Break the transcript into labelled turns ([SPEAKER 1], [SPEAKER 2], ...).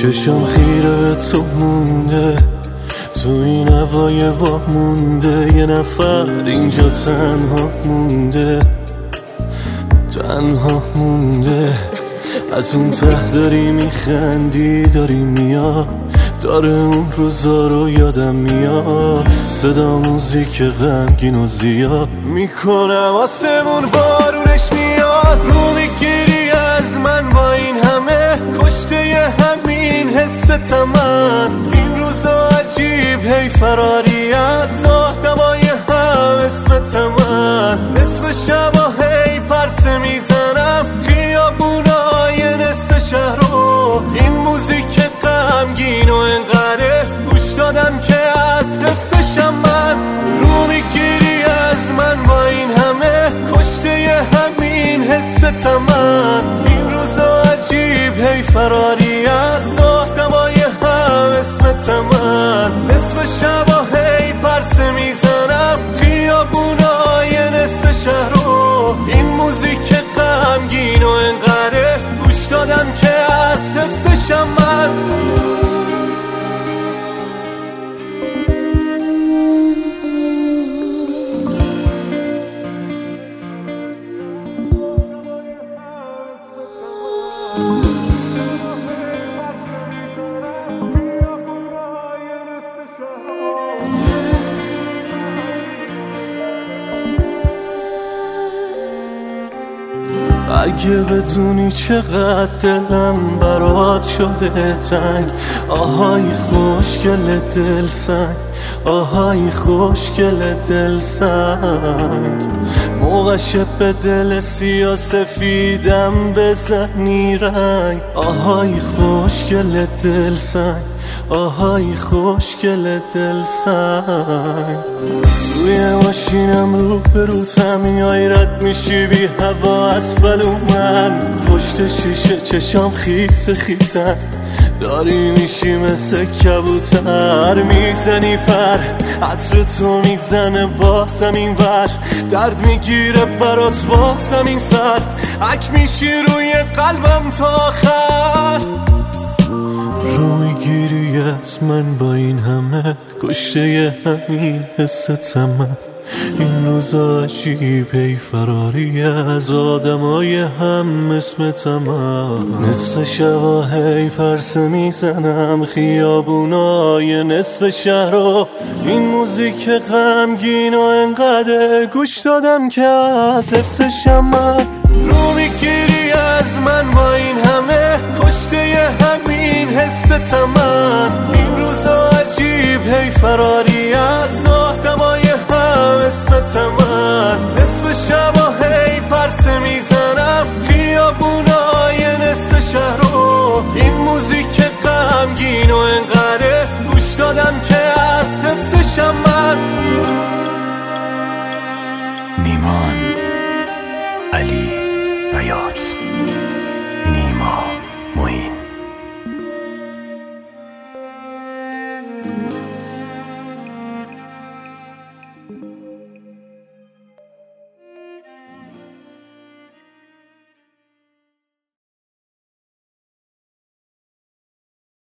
[SPEAKER 1] چشم خیره تو مونده، تو این هوای وا مونده، یه نفر اینجا تنها مونده، تنها مونده. از اون ته داری میخندی، داری میاد، داره اون روزا رو یادم میاد، صدا موزیک غمگین و زیاد میکنم، آسمون بارونش میاد، رو میگیری از من با این همه، کشته ی همین حس تمن، این روزا عجیب هی فراری از آدمای هم اسم تمن، نصف شبا هی پرسه میزنم خیابونای نصف شهرو، این موزیک غمگین و انقدر گوش دادم که از حفظشم من، رو میگیری از من با این همه، کشته ی همین حس تمن، این روزا عجیب هی فراری از آدمای هم اسم تمن، نصف شبا هی پرسه میزنم خیابونای نصف شهرو، این موزیک غمگین و انقدر گوش دادم که از حفظشم من. اگه بدونی چقدر دلم برات شده تنگ، آهای خوشگل دل سنگ، آهای خوشگل دل سنگ، موقعش به دل سیاه سفیدم بزنی رنگ، آهای خوشگل دل سنگ، آهای خوشگل دل سنگ. توی ماشینم رو به روتم میای، رد میشی بی هوا اسفل و من، پشت شیشه چشام خیس خیسن، داری میشی مثل کبوتر، میزنی پر عطر تو میزنه بازم این ور، درد میگیره برات بازم این سر، عک میشی روی قلبم تا آخر، رو میگیری از من با این همه، کشته ی همین حس تمن، این روزا عجیب هی فراری از آدمای هم اسم تمن، نصف شبا هی پرسه میزنم خیابونای نصف شهرو، این موزیک غمگین و انقدر گوش دادم که از حفظشم من، رو میگیری از من با این همه، کشته ی همین حس تمن، این روزا عجیب هی فراری از آدمای هم اسم تمن، نصف شبا هی پرسه میزنم خیابونای نصف شهرو، این موزیک غمگین و انقدر گوش دادم که از حفظشم من.
[SPEAKER 2] نیمان